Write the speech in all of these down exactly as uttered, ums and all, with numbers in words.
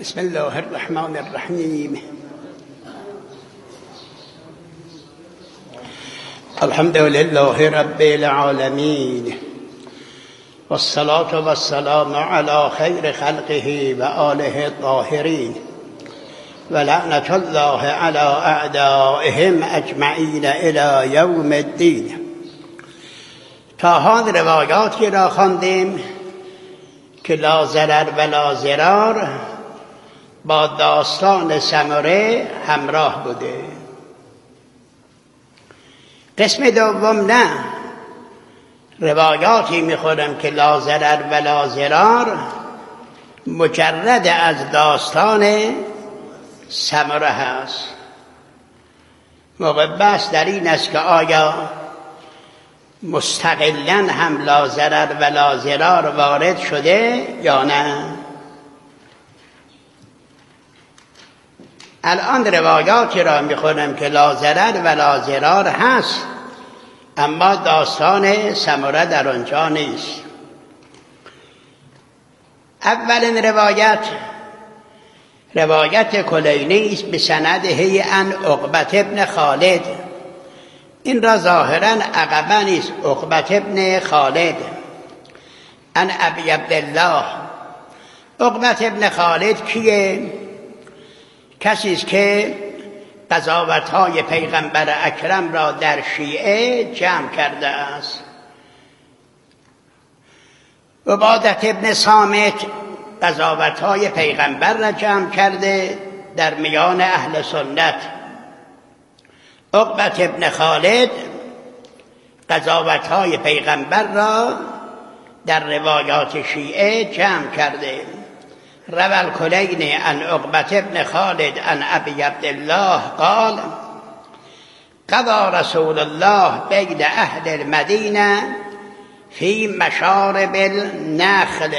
بسم الله الرحمن الرحیم. الحمد لله رب العالمین والصلاة والسلام على خیر خلقه و آله الطاهرین و لعنة الله على اعدائهم اجمعین الی یوم الدین. تا حال روایاتی را خواندیم که لا ضرر و لا ضرار با داستان سمره همراه بوده. قسم دوم نه، روایاتی میخورم که لا ضرر و لا ضرار مجرد از داستان سمره هست. موقع بحث در این است که آیا مستقلاً هم لا ضرر و لا ضرار وارد شده یا نه. الان روایاتی را میخونم که لا ضرر و لا ضرار هست، اما داستان سمره در آنجا نیست. اولین روایت روایت کلینی است به سنده عن عقبة ابن خالد. این را ظاهراً عقبه نیست، عقبة ابن خالد عن ابی عبدالله. عقبة ابن خالد کیه؟ کسی است که قضاوت‌های پیغمبر اکرم را در شیعه جمع کرده است. عبادة ابن صامت قضاوت‌های پیغمبر را جمع کرده در میان اهل سنت. عقبة ابن خالد قضاوت‌های پیغمبر را در روایات شیعه جمع کرده. روى الكليني عن عقبة ابن خالد عن ابي عبد الله قال قضى رسول الله بين اهل المدينة في مشارب النخل.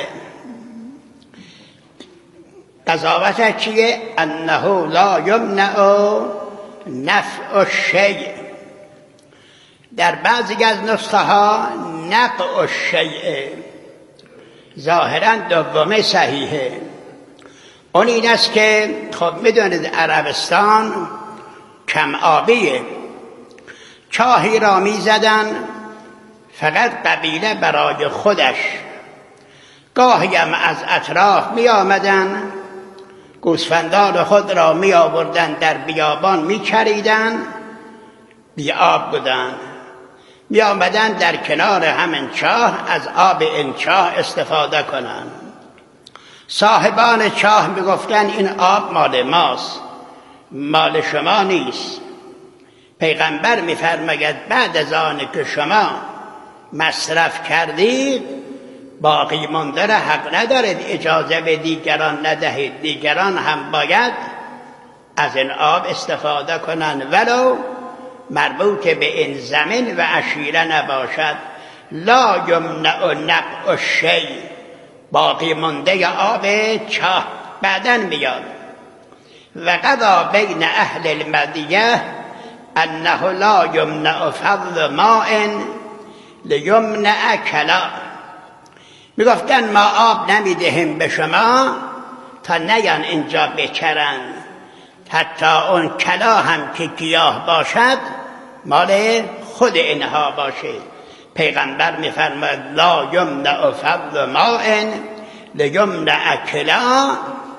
قضاوت چیه؟ انه لا یمنع نفع الشیء. در بعضی از نسخه ها نقع الشیء، ظاهرا دومه صحیحه. اون این است که خب میدونید عربستان کم آبیه، چاهی را میزدن فقط قبیله برای خودش. گاهی هم از اطراف می آمدن، گوسفندان خود را می آوردن در بیابان می چریدن، بی آب بودن. می آمدن در کنار همین چاه از آب این چاه استفاده کنند. صاحبان چاه می گفتن این آب مال ماست، مال شما نیست. پیغمبر می فرماید بعد از آن که شما مصرف کردید باقی مانده را حق ندارید اجازه به دیگران ندهید. دیگران هم باید از این آب استفاده کنند ولو مربوط به این زمین و عشیره نباشد. لا یمنع نقع الشیء، باقی مانده آب چاه بعدن میاد. و قضا بین اهل المدینه انه لا یمنع فضل ماء لیمنع کلا. میگفتن ما آب نمیدهیم به شما تا نیان اینجا بچرن، حتی اون کلا هم که گیاه باشد مال خود اینها باشه. پیغمبر میفرماید لا یمنع فضل ماء لیمنع کلا.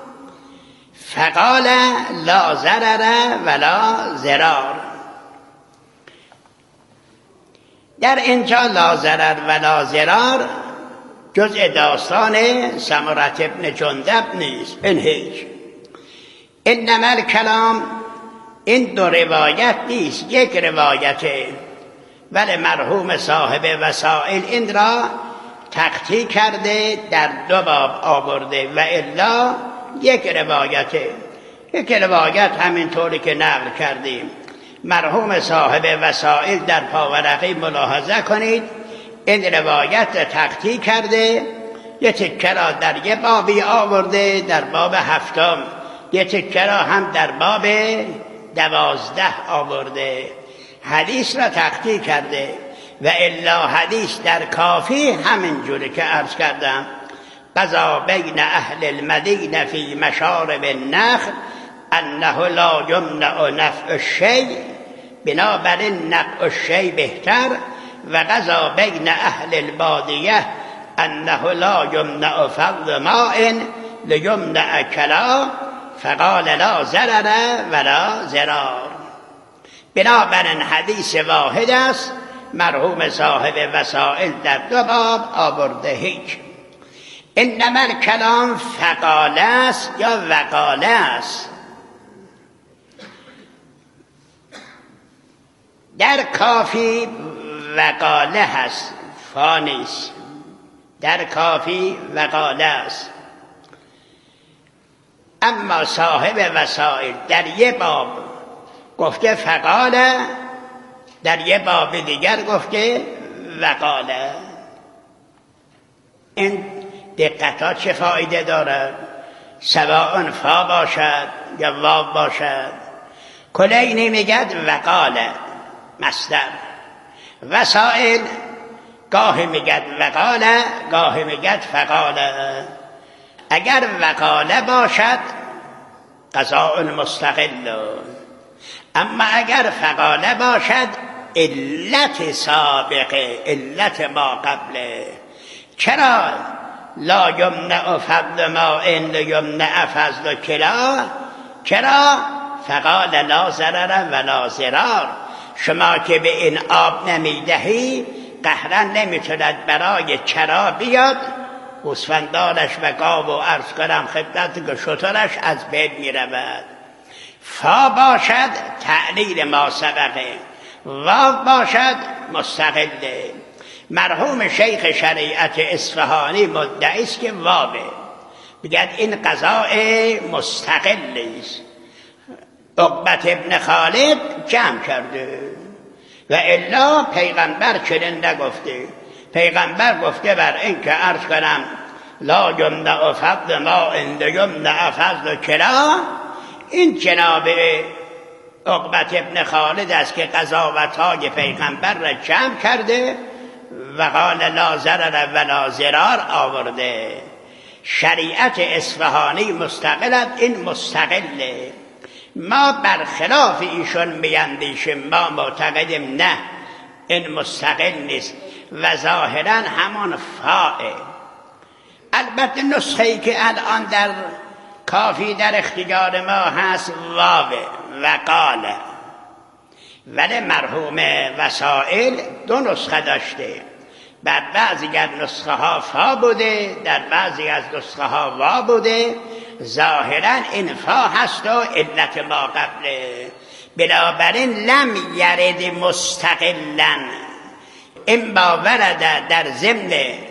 فقال لا ضرر ولا ضرار. در اینجا لا ضرر ولا ضرار جزء داستان سمره ابن جندب نیست. این هیچ انما الکلام، این دو روایت نیست، یک روایته، ولی مرحوم صاحب وسائل این را تقطیع کرده در دو باب آورده و الا یک روایته. یک روایت همینطوری که نقل کردیم. مرحوم صاحب وسائل در پاورقی ملاحظه کنید این روایت تقطیع کرده، یه تکه را در یه بابی آورده در باب هفتم، یه تکه را هم در باب دوازده آورده. حدیث را تقطیع کرده و الا حدیث در کافی همین جوری که عرض کردم. قضا بین اهل المدینه فی مشارب النخل انه لا یمنع نفع الشیء، بنابراین نفع الشیء بهتر. و قضا بین اهل البادیه انه لا یمنع فضل ماء لیمنع کلا، فقال لا ضرر ولا ضرار. بنابراین حدیث واحد است، مرحوم صاحب وسائل در دو باب آورده هیچ. انما الکلام فقاله است یا وقاله است. در کافی وقاله هست، فانیست. در کافی وقاله است. اما صاحب وسائل در یه باب گفته فقاله، در یه باب دیگر گفته وقاله. این دقتات چه فایده دارد؟ سواء فا باشد یا واو باشد. کلینی میگد وقاله مصدر، وسائل گاهی میگد وقاله گاهی میگد فقاله. اگر وقاله باشد قضاء مستقل، اما اگر فقاله باشد علت سابقه، علت ما قبله. چرا لا یمنع فضل ماء لیمنع فضل کلا؟ چرا؟ فقال لا ضرر ولا ضرار. شما که به این آب نمیدهی قهرا نمیتوند برای چرا بیاد گوسفندانش و گاو و عرض کنم خدمت که شترش از بین میرود. فا باشد تعلیل ما سبقه، واو باشد مستقله. مرحوم شیخ شریعت اصفهانی مدعی است که واوه، بگد این قضاء مستقل است. عقبت ابن خالد جمع کرده و الا پیغمبر چنین نگفته. پیغمبر گفته بر این که عرض کنم لا یمنع فضل ماء لیمنع فضل کلا. این جناب عقبت ابن خالد است که قضاوت‌های پیغمبر را جمع کرده و قال لا ضرر ولا ضرار آورده. شریعت اصفهانی مستقلت، این مستقله. ما برخلاف ایشون میاندیشیم، ما معتقدیم نه این مستقل نیست و ظاهرا همان فاعل. البته نسخه‌ای که الان در کافی در اختیار ما هست واوه و قاله، ولی مرحوم وسائل دو نسخه داشته. بر بعضی از نسخه ها فا بوده، در بعضی از نسخه ها وا بوده. ظاهرا این فا هست و علت ما قبله. بنابراین لم یرد مستقلا، اما ورد در ضمن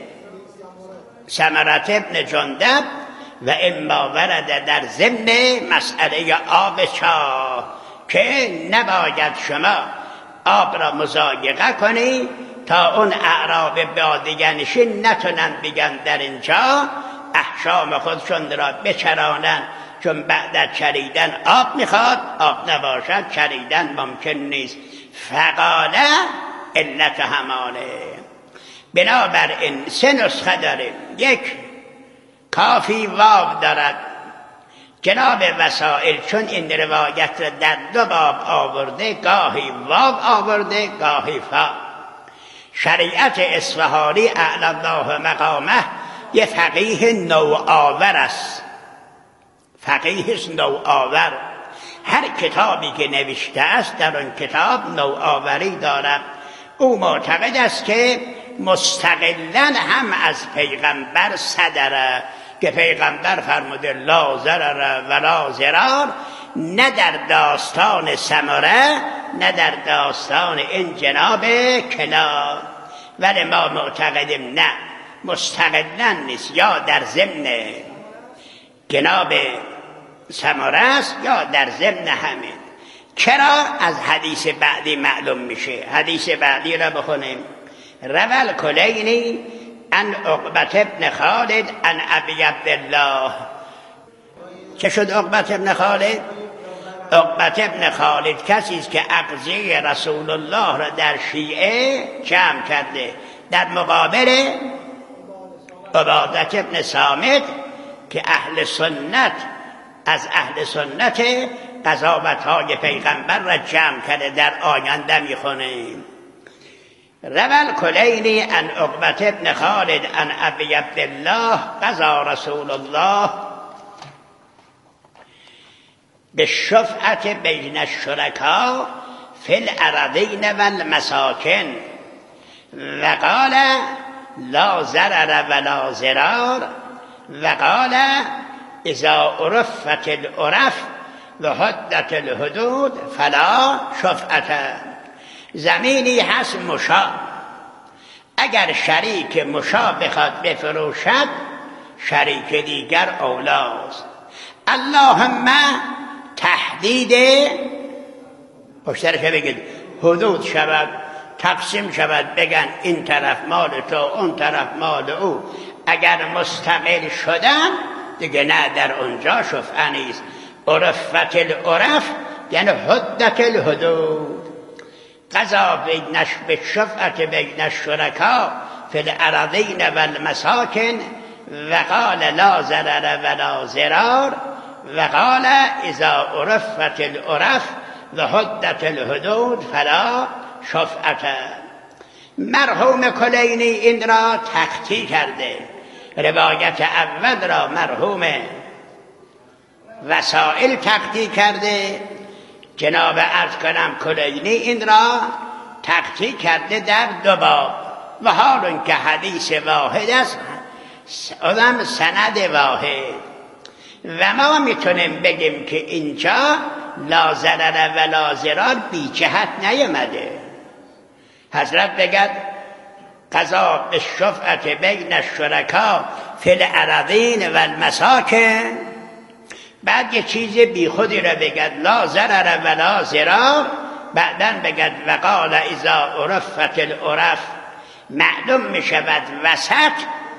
ثمرت ابن جندب و اما ورد در ضمن مسئله آب چاه که نباید شما آب را مضایقه کنی تا اون اعراب بادیگنشین نتونن بگن در اینجا احشام خودشون را بچرانن، چون بعد از چریدن آب میخواد، آب نباشد چریدن ممکن نیست. فقاله علت همانه. بنابراین سه نسخه داریم. یک کافی واو دارد. جناب وسائل چون این روایت را در دو باب آورده، گاهی واو آورده گاهی فا. شریعت اصفهانی اعلی الله مقامه یه فقیه نوآور است، فقیه نوآور. هر کتابی که نوشته است در آن کتاب نوآوری دارد. او معتقد است که مستقلاً هم از پیغمبر صدره که پیغمبر فرموده لا ضرر ولا ضرار، نه در داستان ثمره نه در داستان این جناب کلا. ولی ما معتقدیم نه، مستقلاً نیست، یا در ضمن جناب ثمره است یا در ضمن همین. چرا؟ از حدیث بعدی معلوم میشه. حدیث بعدی را بخونیم. روال کلینی ان عقبت ابن خالد ان ابی عبدالله. چه شد عقبت ابن خالد؟ عقبت ابن خالد کسی است که اقضیه رسول الله را در شیعه جمع کرده در مقابل عبادت ابن صامت که اهل سنت از اهل سنت قضاوت‌های پیغمبر را جمع کرده در آینده میخونیم. روى الکلینی عن عقبة ابن خالد عن ابی عبدالله قضى رسول الله بالشفعة بین الشرکاء فی الأراضین والمساکن وقال لا ضرر ولا ضرار وقال اذا عرفت العرف وحدت الحدود فلا شفعة. زمینی هست مشا، اگر شریک مشا بخواد بفروشد شریک دیگر اولاست. اللهم تحدید پشترش بگید حدود شود، تقسیم شود، بگن این طرف مال تو اون طرف مال او. اگر مستقل شدن دیگه نه، در اونجا شفعه نیست. عرفت العرف یعنی حدت الحدود. قضا بین بالشفعة بین الشرکاء فی الأراضین والمساکن وقال لا ضرر ولا ضرار وقال اذا عرفت العرف وحدت الحدود فلا شفعة. مرحوم کلینی این را تخطی کرده. روایت اول را مرحوم وسائل تخطی کرده. جناب عرض کنم کلینی این را تخطی کرده در دو باب و حال که حدیث واحد است آدم سند واحد و ما میتونیم بگیم که اینجا لا ضرر و لا ضرار بی جهت نیامده. حضرت بگد قضا بالشفعة بین الشرکاء فی الأراضین والمساکن، بعد یه چیز بی خودی را بگد لا ضرر و لا ضرار، بعداً بگد وقال اذا عرفت العرف. معلوم می شود وسط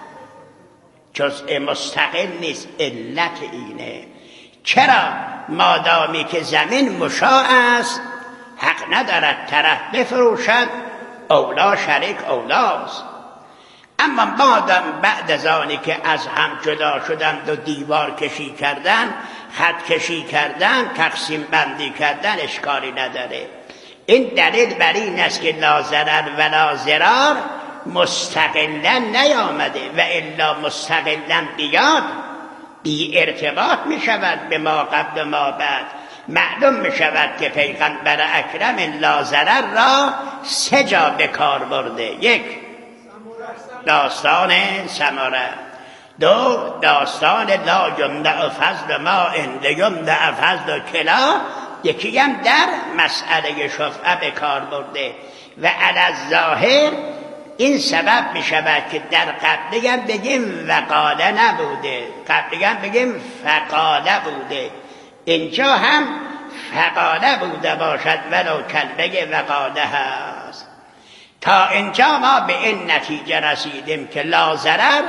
جزء مستقل نیست. علت اینه چرا مادامی که زمین مشاع است حق ندارد طرف بفروشد، اولا شریک اولاست. اما مادام بعد از آنی که از هم جدا شدند و دیوار کشی کردن، خط کشی کردن، تقسیم بندی کردن، اشکالی نداره. این دلیل بر این است که لا ضرر ولا ضرار مستقلا نیامده و الا مستقلا بیاد بی ارتباط می شود به ما قبل ما بعد. معلوم می شود که پیغمبر اکرم لا ضرر را سه جا به کار برده. یک، داستان سمره. دو، داستان لا یمنع فضل ما لیمنع فضل کلا. یکی هم در مسئله شفعه به کار برده و علی الظاهر این سبب می شود که در قبلی هم بگیم وقاله نبوده، قبلی هم بگیم فقاله بوده، اینجا هم فقاله بوده باشد ولو کلمه وقاله هست. تا اینجا ما به این نتیجه رسیدیم که لا ضرر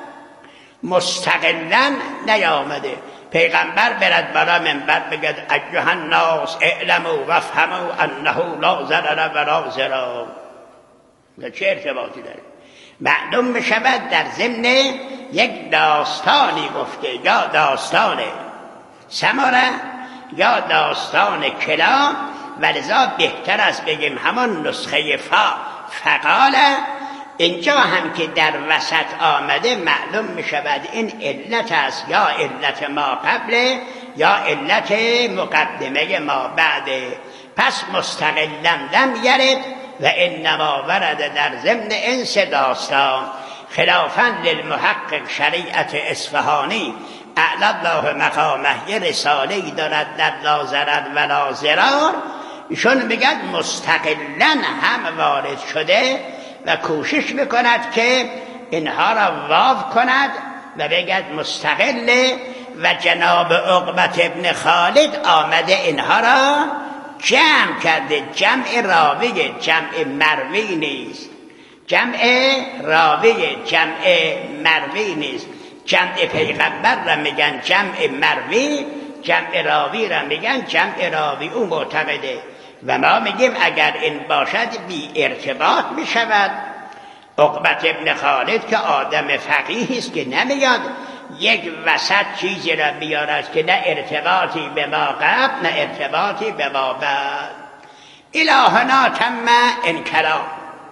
مستقلا نیامده. پیغمبر برد برا منبر بگد ایها الناس اعلموا وافهموا انه لا ضرر ولا ضرار. چه ارتباطی داره؟ معلوم می شود در ضمن یک داستانی گفته، یا داستان سمره یا داستان کلا، ولذا بهتر است بگیم همان نسخه فا فقاله. اینجا هم که در وسط آمده معلوم می شود این علت است، یا علت ما قبله یا علت مقدمه ما بعده. پس مستقلا لم یرد و انما ورد در ضمن انس داستان. خلافاً للمحقق شریعت اصفهانی اعلی الله مقامه یه رساله‌ای دارد در لا ضرر ولا ضرار. ایشون میگد مستقلا هم وارد شده و کوشش میکند که اینها را واو کند و بگد مستقله. و جناب عقبة ابن خالد آمده اینها را جمع کرده. جمع راوی، جمع مروی نیست. جمع راوی، جمع مروی نیست. جمع پیغمبر را میگن جمع مروی، جمع راوی را میگن جمع راوی. او معتقده و ما میگیم اگر این باشد بی ارتباط میشود. عقبة ابن خالد که آدم فقیهی است که نمیاد یک وسط چیزی را بیارد که نه ارتباطی به ما قبل نه ارتباطی به ما بعد. الهنا تم انکلام.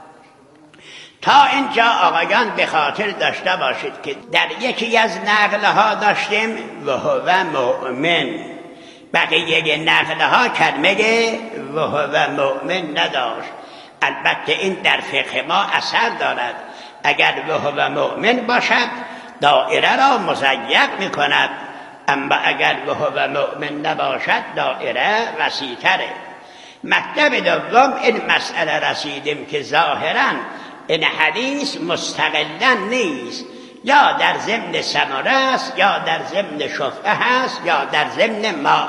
تا اینجا آقایان به خاطر داشته باشید که در یکی از نقلها داشتیم و هو مؤمن، بقیه نقلها کلمه و هو مؤمن نداشت. البته این در فقه ما اثر دارد. اگر و هو مؤمن باشد دایره را مضیق می کند، اما اگر و هو مؤمن نباشد دایره وسیع‌تره. مطلب دوم این مسئله رسیدیم که ظاهراً این حدیث مستقلاً نیست، یا در ضمن ثمره است یا در ضمن شفعه هست یا در ضمن ما.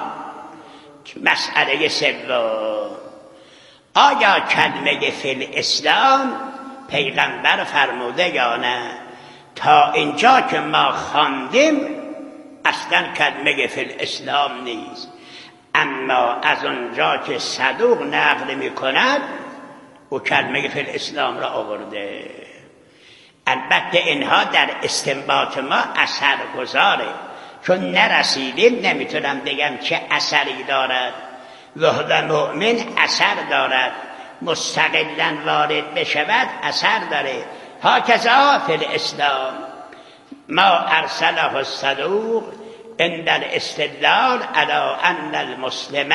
مسئله سوم، آیا کلمه فی الاسلام پیغمبر فرموده یا نه؟ تا اینجا که ما خواندیم اصلا کلمه فی الاسلام نیست، اما از اونجا که صدوق نقل می کند او کلمه فی الاسلام را آورده. البته اینها در استنباط ما اثر گذاره، چون نرسیدیم نمیتونم بگم چه اثری دارد. و هو مؤمن اثر دارد، مستقلاً وارد بشود اثر داره. هکذا فی الاسلام ما ارسله الصدوق عند الاستدلال علی ان المسلم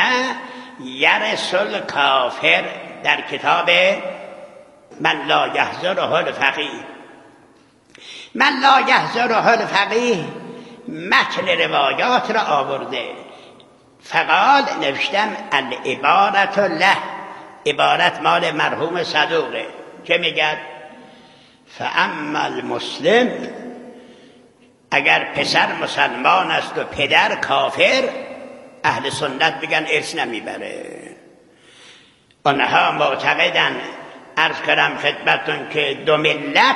یرث الکافر، در کتاب من لا یحضره الفقیه. من لا یحضره الفقیه متن روایات را آورده، فقال نوشتم العبارت له، عبارت مال مرحوم صدوقه که میگه فاما المسلم، اگر پسر مسلمان است و پدر کافر، اهل سنت میگن ارث نمیبره. آنها معتقدن، عرض کردم خدمتون که دو ملت،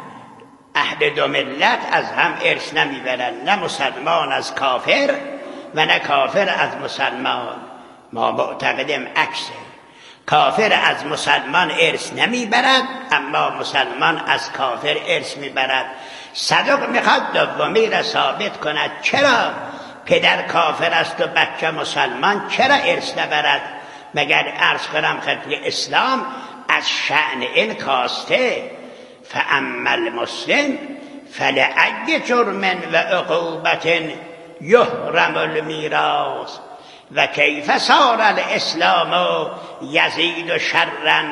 اهل دو ملت از هم ارث نمیبرن، نه مسلمان از کافر و نه کافر از مسلمان. ما معتقدیم عکسه، کافر از مسلمان ارث نمیبرد اما مسلمان از کافر ارث میبرد. صدوق میخواد دومی را ثابت کند، چرا پدر کافر است و بچه مسلمان چرا ارث نبرد؟ مگر عرض کنم خدمت اسلام از شأن این کاسته فاما المسلم فلأی جرم و عقوبت یحرم المیراث و کیف صار الاسلام یزید شرا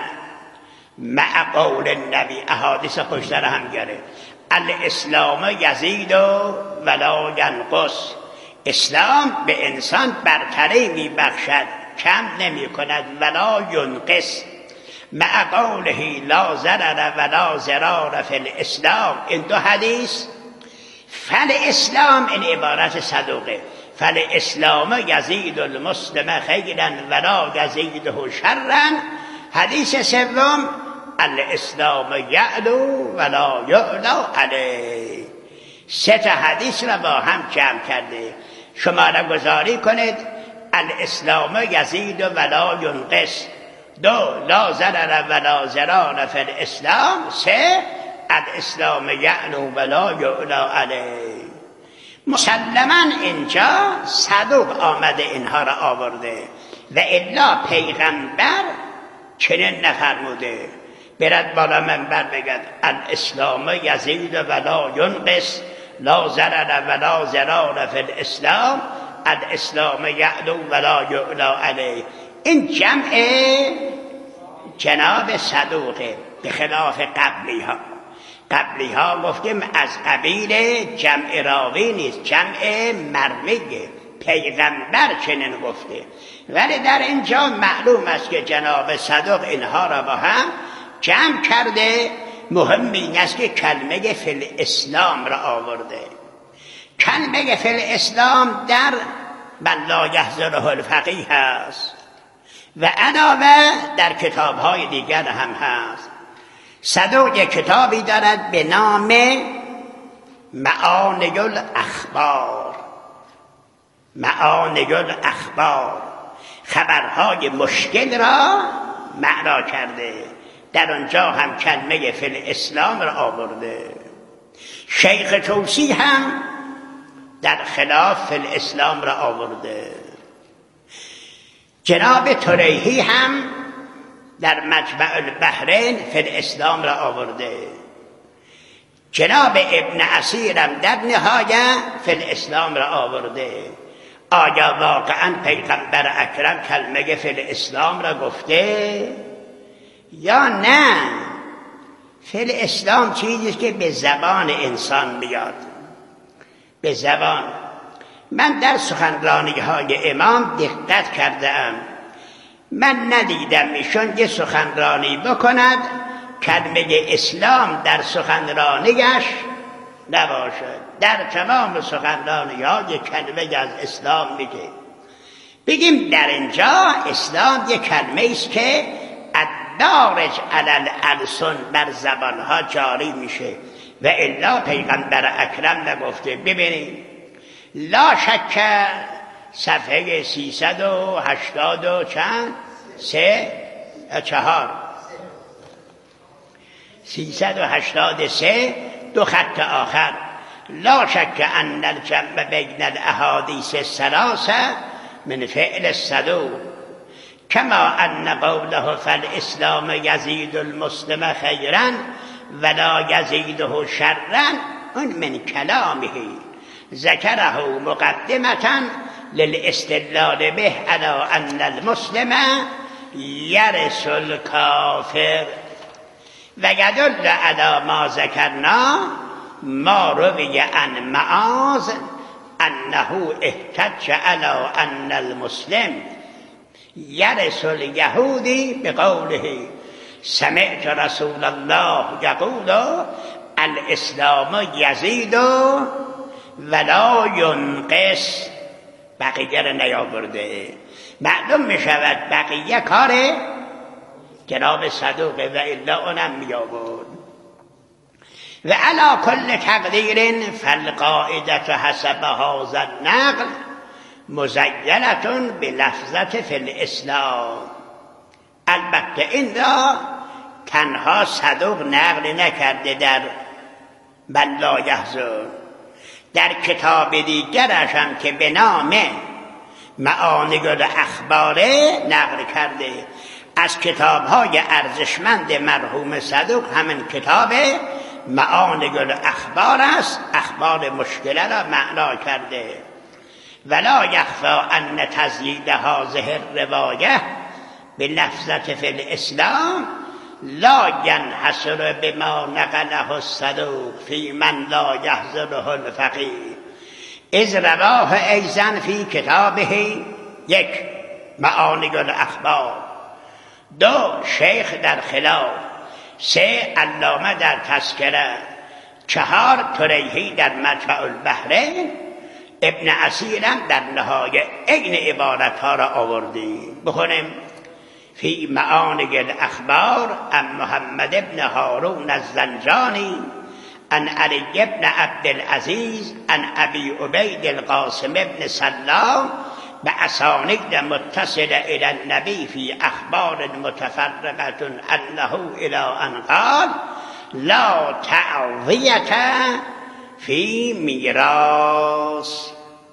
مع قول النبی. احادیث خوشتر هم گره. الاسلام یزید ولا ینقص، اسلام به انسان برتری می بخشد، کم نمی کند، ولا ینقص. مع قوله لا ضرر ولا ضرار فی الاسلام. این دو حدیث فل اسلام این عبارت صدوقه، فل اسلام یزید المسلم خیرا ولا یزیده شرا. حدیث سوم الاسلام یعلو ولا یعلا علیه. سه تا حدیث را با هم جمع کرده. شما را گذاری کنید الاسلام یزید ولا ینقص، دو لا ضرر ولا ضرار فی الاسلام، سه الاسلام یعلو ولا یعلا علیه. مسلما اینجا صدوق آمده اینها را آورده و الا پیغمبر چنین نفرموده. برد بالا منبر بگد الاسلام یزید ولا ینقص، لا ضرر ولا ضرار فی الاسلام، الاسلام یعلو ولا یعلا علیه. این جمع جناب صدوقه، به خلاف قبلی ها. قبلی ها گفتیم از قبیل جمع راوی نیست، جمع مرویه، پیغمبر چنین گفته. ولی در اینجا معلوم است که جناب صدوق اینها را با هم جمع کرده. مهم این است که کلمه فی الاسلام را آورده. کلمه فی الاسلام در من لا یحضره الفقیه هست و علاوه در کتاب‌های دیگر هم هست. صدوق یک کتابی دارد به نام معانی الاخبار. معانی الاخبار، خبرهای مشکل را معنا کرده. در آنجا هم کلمه فی الاسلام را آورده. شیخ توسی هم در خلاف فی الاسلام را آورده. جناب طریحی هم در مجمع البحرین فی الاسلام را آورده. جناب ابن اسیر هم در نهایه فی الاسلام را آورده. آیا واقعا پیغمبر اکرم کلمه فی الاسلام را گفته یا نه؟ فی الاسلام چیزی که به زبان انسان میاد، به زبان. من در سخنرانی های امام دقت کردم، من ندیدم ایشون یه سخنرانی بکند کلمه اسلام در سخنرانیش نباشد. در تمام سخنرانی ها یک کلمه از اسلام میگه. بگیم در اینجا اسلام یک کلمه است که الدارج علی الالسن بر زبان ها جاری میشه و الا پیغمبر اکرم نگفته. ببینید لا شک صفحه سیصد و هشتاد و چند سه چهار سیصد و هشتاد و سه دو خط آخر لا شک ان الجمع بین الاحادیث الثلاثه من فعل الصدوق کما ان قوله فالاسلام یزید المسلم خیرا ولا یزیده شرا اون من کلامه ذکره مقدمة للاستدلال به على ان المسلم یرث الکافر و یدل على ما ذکرنا ما روی عن معاذ انه احتج على ان المسلم یرث الیهودی بقوله سمعت رسول الله یقول الاسلام یزید ولا ینقص. بقیه را نیاورده. معلوم می شود بقیه کار جناب صدوقه و الا اونم می آورد. و علی کل تقدیر فالقاعده حسب هذا النقل مزینة بلفظة فی الاسلام. البته این را تنها صدوق نقل نکرده در من لا یحزن، در کتاب دیگرش هم که به نام معانی الاخباره نقل کرده. از کتاب‌های ارزشمند مرحوم صدوق همین کتاب معانی الاخبار است، اخبار مشکله را معنا کرده. ولا یخفی ان تزیید هذه الروایه بلفظة فی الاسلام لا ینحصر بما نقله الصدوق فی من لا یحضره الفقیه اذ رواه ایضا فی کتابه یک معانی الاخبار، دو شیخ در خلاف، سه علامه در تذکره، چهار طریحی در مجمع البحرین، ابن اسیرم در نهایه این عبارت ها را آوردیم. بخونیم فی معانی الاخبار عن محمد ابن هارون الزنجانی عن علی ابن عبدالعزیز عن ابی عبید القاسم ابن سلام باسانید متصل الی النبی فی اخبار متفرقه انه الی ان قال لا تعویة فی میراث.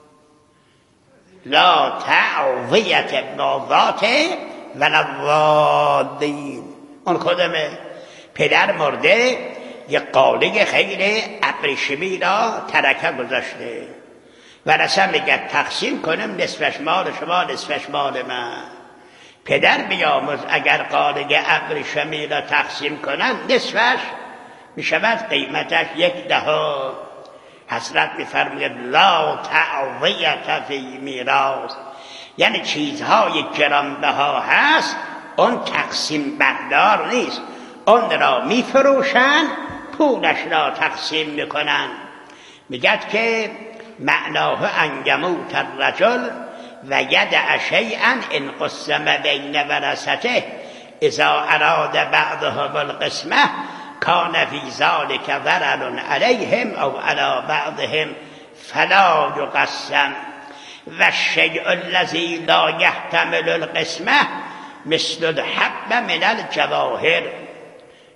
لا تعویة باذات ولا الضالین. اون کدومه؟ پدر مرده یک قاله خیلی ابریشمی را ترکه گذاشته و رسم میگه تقسیم کنم نصفش مال شما نصفش مال من. پدر بیاموز اگر قاله ابریشمی را تقسیم کنن نصفش میشود قیمتش یک دهم. حضرت میفرماید لا تعویة فی میراث، یعنی چیزهای گرانبها هست اون تقسیم بردار نیست، اون را میفروشن پولش را تقسیم میکنن. میگد که معناه ان یموت الرجل و یدع شیئا ان قسم بین ورثته اذا اراد بعضهم القسمه کان فی ذلک ضرر علیهم او علی بعضهم فلا یقسم و الشیء الذی لا یحتمل القسمه مثل الحب من الجواهر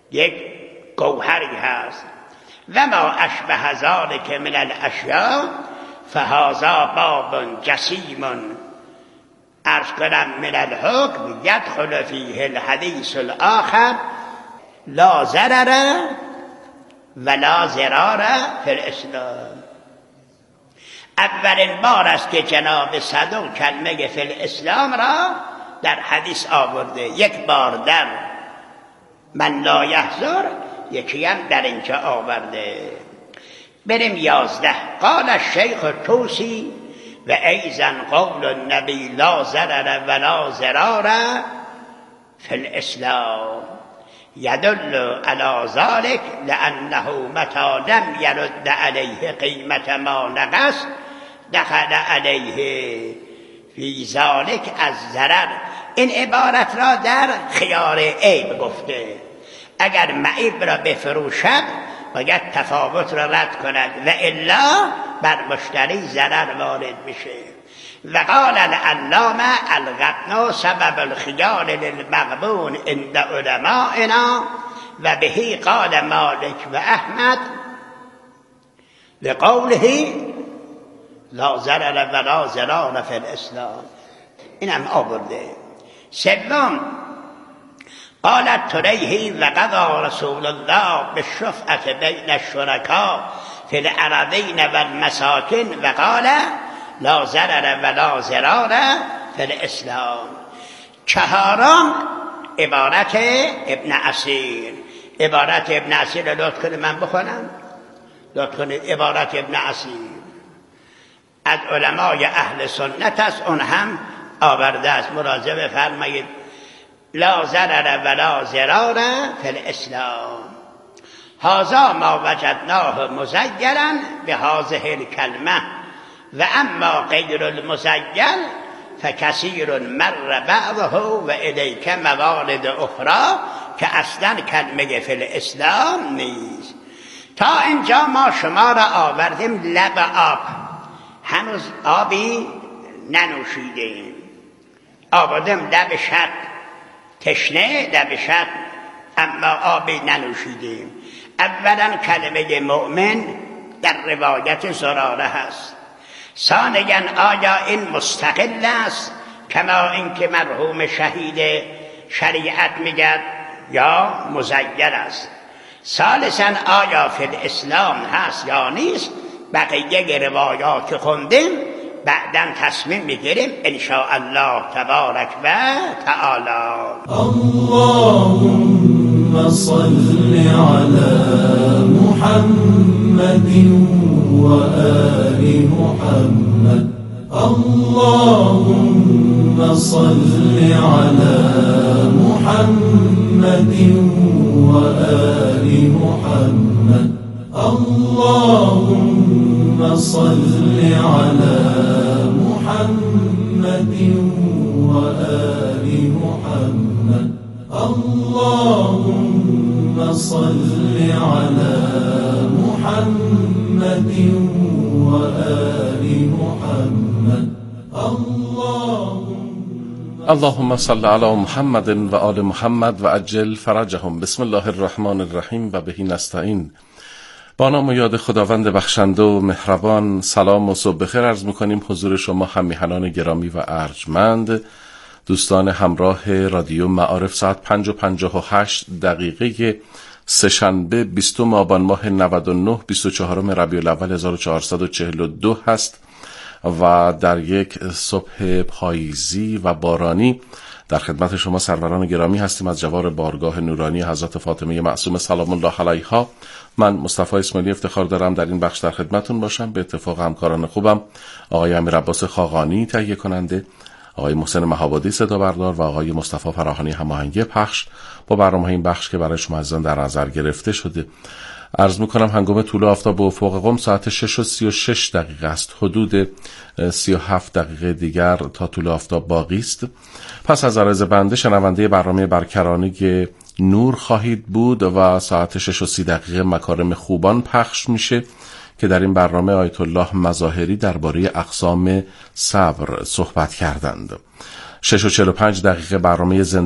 یک گوهری هست. و ما اشبه ذلک من الاشیاء فهذا باب جسیم عرض کنم من الحکم یدخل فیه الحدیث الاخر لا ضرر ولا ضرار فی الاسلام. اولین بار است که جناب صدوق کلمه فی الاسلام را در حدیث آورده، یک بار در من لا یحضر، یکی هم در اینجا آورده. بریم یازده. قال الشیخ الطوسی و ایضا قول النبی لا ضرر ولا ضرار فی الاسلام یدل علی ذلک لانه متى لم یرد علیه قیمت ما نقص دخل علیه فی ذلک از ضرر. این عبارت را در خیار عیب گفته، اگر معیب را بفروشد باید تفاوت را رد کند و الا بر مشتری ضرر وارد بشه. و قال العلامه الغبن سبب الخیار للمغبون عند علمائنا و بهی قال مالک و احمد لقوله لا ضرر ولا ضرار فی الاسلام. این هم آورده. سوم قال التریهی و قضى رسول الله بالشفعة بین الشرکاء فی الارضین و المساکن و قال لا ضرر ولا ضرار فی الاسلام. چهارم عبارت ابن اسیر. عبارت ابن اسیر لطف کنید من بخونم، لطف کنید. عبارت ابن اسیر از علمای اهل سنت است، اون هم آورده است. مراجعه بفرمایید. لا ضرر ولا ضرار فی الاسلام هذا ما وجدناه مزیلا بهذه الکلمه و اما غیر المزیل فکثیر مر بعضه و الیک موارد اخرى که اصلا کلمه فی الاسلام نیست. تا اینجا ما شما را آوردیم لب آب، هنوز آبی ننوشیدیم. آوردیم لب شط تشنه، لب شط اما آبی ننوشیدیم. اولا کلمه مؤمن در روایت زراره هست. ثانیا آیا این مستقل است کما اینکه مرحوم شهید شریعت میگد یا مزیر است؟ ثالثا آیا فی الاسلام هست یا نیست؟ بقیه روایات که خوندیم بعداً تصمیم میگیریم ان شاء الله تبارک و تعالی. اللهم صل علی محمد و آل محمد. اللهم صل علی محمد و آل محمد. اللهم صل علی محمد و آل محمد. اللهم صل علی محمد و آل محمد. اللهم صل علی محمد و آل محمد و عجل فرجهم. بسم الله الرحمن الرحیم و بهی نستعین. با نام و یاد خداوند بخشنده و مهربان. سلام و صبح بخیر عرض می‌کنیم حضور شما هم میهنان گرامی و ارجمند، دوستان همراه رادیو معارف. ساعت پنج و پنجاه و هشت دقیقه سه‌شنبه بیستم آبان ماه نود و نه بیست و چهارم ربیع الاول هزار و چهارصد و چهل و دو هست و در یک صبح پاییزی و بارانی در خدمت شما سروران گرامی هستیم از جوار بارگاه نورانی حضرت فاطمه معصومه سلام الله علیها. من مصطفی اسماعیلی افتخار دارم در این بخش در خدمتون باشم. به اتفاق همکاران خوبم آقای امیر عباس خاقانی تهیه کننده، آقای محسن مهابادی صدا بردار و آقای مصطفی فراهانی هماهنگی پخش با برنامه این بخش که برای شما عزیزان در نظر گرفته شده. عرض میکنم هنگام طلوع آفتاب به افق قم ساعت شش و سی و شش دقیقه است. حدود سی و هفت دقیقه دیگر تا طلوع آفتاب باقی است. پس از عرض بنده شنونده برنامه برکرانی نور خواهید بود و ساعت شش و سی دقیقه مکارم خوبان پخش میشه که در این برنامه آیت الله مظاهری درباره اقسام صبر صحبت کردند. شش و چهل و پنج دقیقه برنامه زنده